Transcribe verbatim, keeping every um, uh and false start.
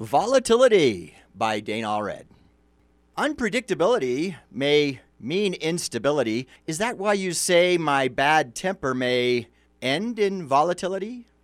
Volatility by Dane Allred. Unpredictability may mean instability. Is that why you say my bad temper may end in volatility?